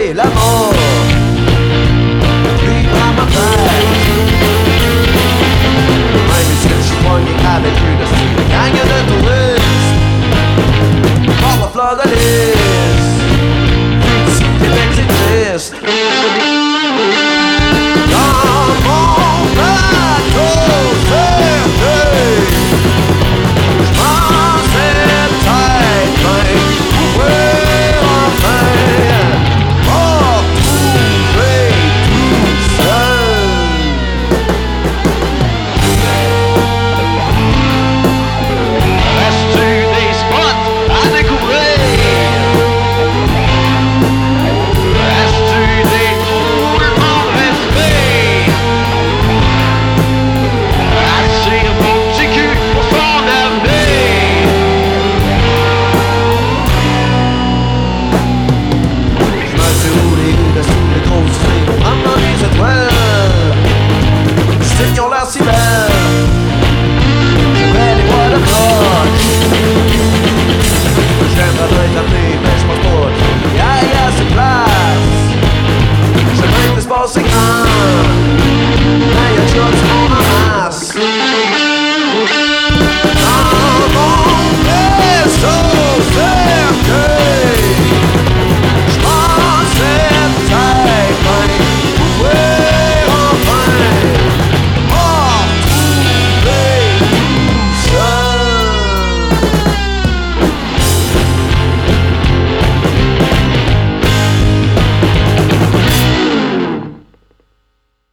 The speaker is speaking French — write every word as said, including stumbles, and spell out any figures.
et la mort lui à ma place. Même si je suis poigné avec une gang de touristes par la fleur de lys, si Québec c'est triste. Dans mon bateau cercueil, j'm'en sais peut-être bien ouvrir enfin, me retrouver tout seul. Reste-tu des spots à découvrir? Reste-tu des trous de mon respect? Assire mon petit cul pour son avenir. J'me suis roulé dessus les grosses filles pour prendre les étoiles. J'sais qu'ils ont l'air si belles, j'aimerais les voir de proche. J'aimerais bien t'appeler, mais j'pense pas qu'il y a assez de place. J'aimerais que l'espace est grand, mais y'a déjà du monde en masse. Dans mon vaisseau cercueil, j'm'en sais peut-être bien ouvrir enfin, me retrouver tout seul.